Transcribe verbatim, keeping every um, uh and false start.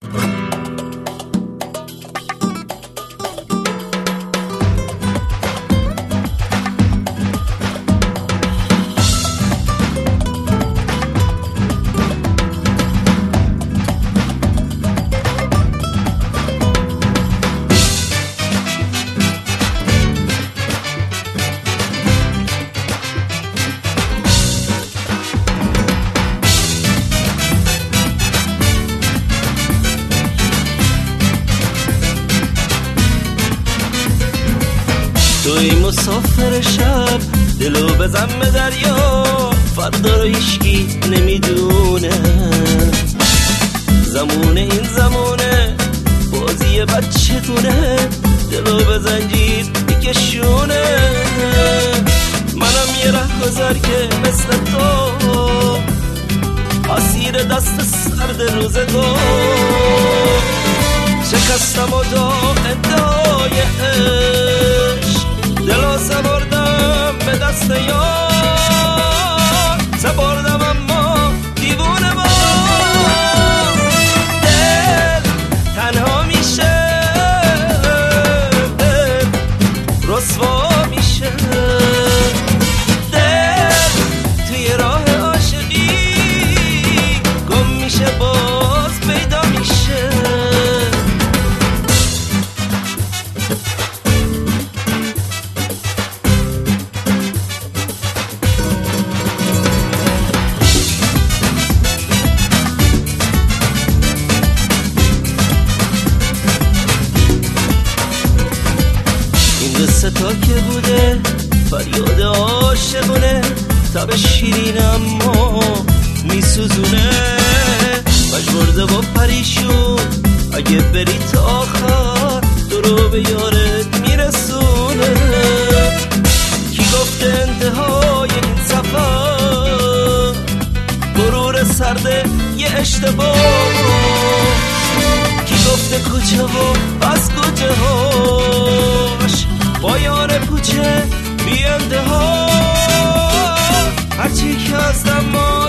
توی مسافر شب دلو بزن به دریا، فردا رو هیچکی نمیدونه. زمونه این زمونه بازی بچه تونه، دلو به زنجیر میکشونه. منم یه ره گذر که مثل تو اسیر دست سرد روز تو، شکستم و دا ادای عشق دلو سپردم به دست یار، سپردم اما دیوونه با دل تنها میشه، دل رسوا میشه، دل توی راه عاشقی گم میشه باز پیدا میشه. تا که بوده فریاد عاشقونه، تب شیرین اما میسوزونه. مجبورده با پریشون اگه بری تا آخر تو رو به یارت میرسونه. کی گفته انتهای این سفر غرور سرده یه اشتباه؟ کی گفته کجا و از کجا هاش پایان کوچه بی انتها؟ هرچی که هستم